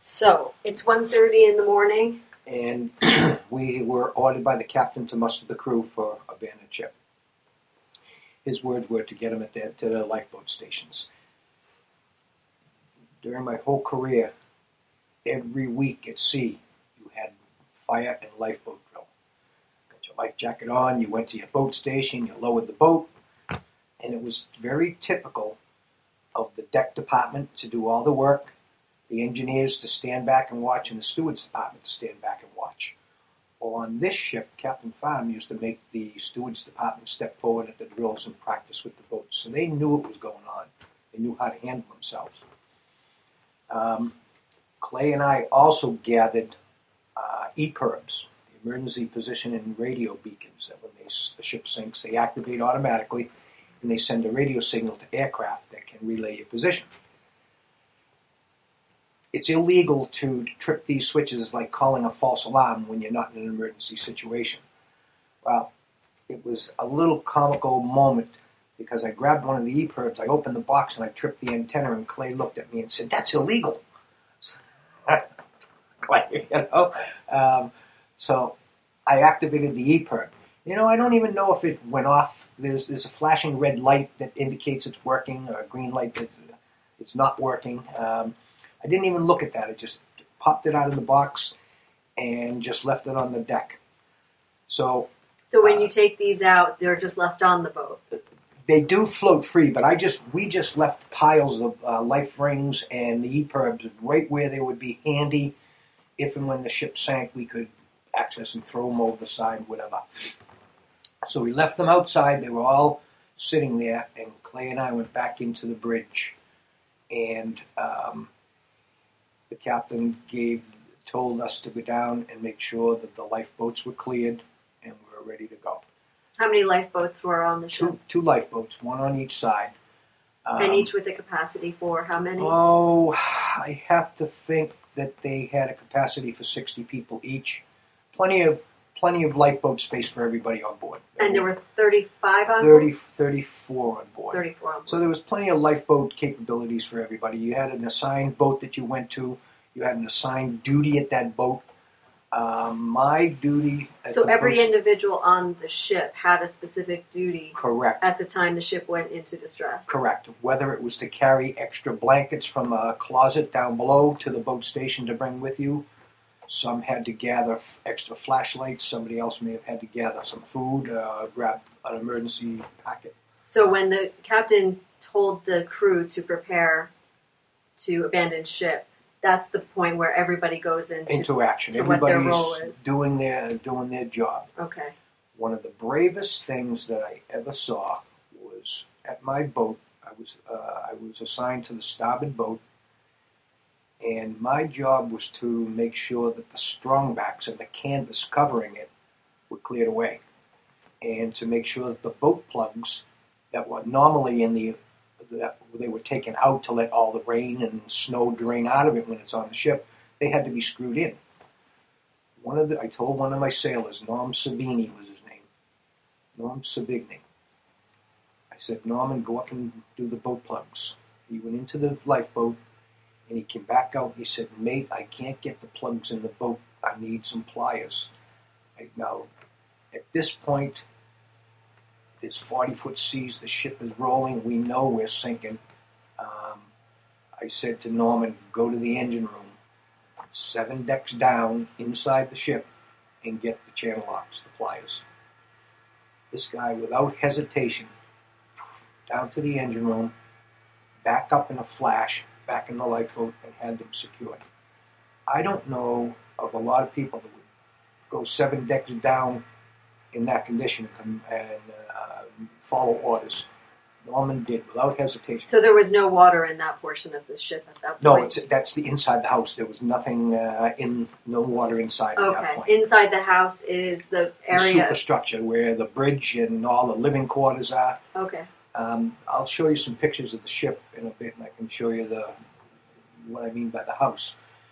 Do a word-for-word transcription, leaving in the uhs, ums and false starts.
So, it's one thirty in the morning. And we were ordered by the captain to muster the crew for abandoned ship. His words were to get them at the, to the lifeboat stations. During my whole career, every week at sea, you had fire and lifeboat drill. Got your life jacket on, you went to your boat station, you lowered the boat, and it was very typical of the deck department to do all the work, the engineers to stand back and watch, and the stewards department to stand back and watch. Well, on this ship, Captain Farm used to make the stewards department step forward at the drills and practice with the boats, so they knew what was going on. They knew how to handle themselves. Um, Clay and I also gathered uh, E P I R Bs, the emergency position and radio beacons, that when they, the ship sinks, they activate automatically, and they send a radio signal to aircraft that can relay your position. It's illegal to trip these switches like calling a false alarm when you're not in an emergency situation. Well, it was a little comical moment because I grabbed one of the E P I R Bs, I opened the box, and I tripped the antenna, and Clay looked at me and said, "That's illegal." Clay, you know? Um, so I activated the E P I R B. You know, I don't even know if it went off. There's, there's a flashing red light that indicates it's working, or a green light that it's not working. Um, I didn't even look at that. I just popped it out of the box and just left it on the deck. So, so when uh, you take these out, they're just left on the boat. They do float free, but I just we just left piles of uh, life rings and the E P I R Bs right where they would be handy. If and when the ship sank, we could access and throw them over the side, whatever. So we left them outside. They were all sitting there, and Clay and I went back into the bridge, and um, the captain gave told us to go down and make sure that the lifeboats were cleared and we were ready to go. How many lifeboats were on the ship? Two, two lifeboats, one on each side. Um, and each with a capacity for how many? Oh, I have to think that they had a capacity for sixty people each. Plenty of plenty of lifeboat space for everybody on board. And there were thirty-five on thirty, board? thirty-four on board. thirty-four on board. So there was plenty of lifeboat capabilities for everybody. You had an assigned boat that you went to. You had an assigned duty at that boat. Um, my duty... At so the every boat, individual on the ship had a specific duty correct. At the time the ship went into distress? Correct. Whether it was to carry extra blankets from a closet down below to the boat station to bring with you. Some had to gather f- extra flashlights. Somebody else may have had to gather some food, uh, grab an emergency packet. So when the captain told the crew to prepare to abandon ship, that's the point where everybody goes into, into action. To what their role Everybody's is. doing their doing their job. Okay. One of the bravest things that I ever saw was at my boat. I was uh, I was assigned to the starboard boat, and my job was to make sure that the strongbacks and the canvas covering it were cleared away, and to make sure that the boat plugs that were normally in the that they were taken out to let all the rain and snow drain out of it when it's on the ship, they had to be screwed in. One of the, I told one of my sailors, Norm Savini was his name, Norm Savigny. I said, Norman, go up and do the boat plugs. He went into the lifeboat, and he came back out and he said, mate, I can't get the plugs in the boat. I need some pliers. I, now, at this point, there's forty-foot seas, the ship is rolling, we know we're sinking. Um, I said to Norman, go to the engine room, seven decks down inside the ship, and get the channel locks, the pliers. This guy, without hesitation, down to the engine room, back up in a flash, back in the lifeboat, and had them secured. I don't know of a lot of people that would go seven decks down in that condition and, and uh, follow orders. Norman did without hesitation. So there was no water in that portion of the ship at that point? No, it's, that's the inside the house. There was nothing uh, in, no water inside okay. at that point. Inside the house is the area... The superstructure where the bridge and all the living quarters are. Okay. Um, I'll show you some pictures of the ship in a bit, and I can show you the what I mean by the house.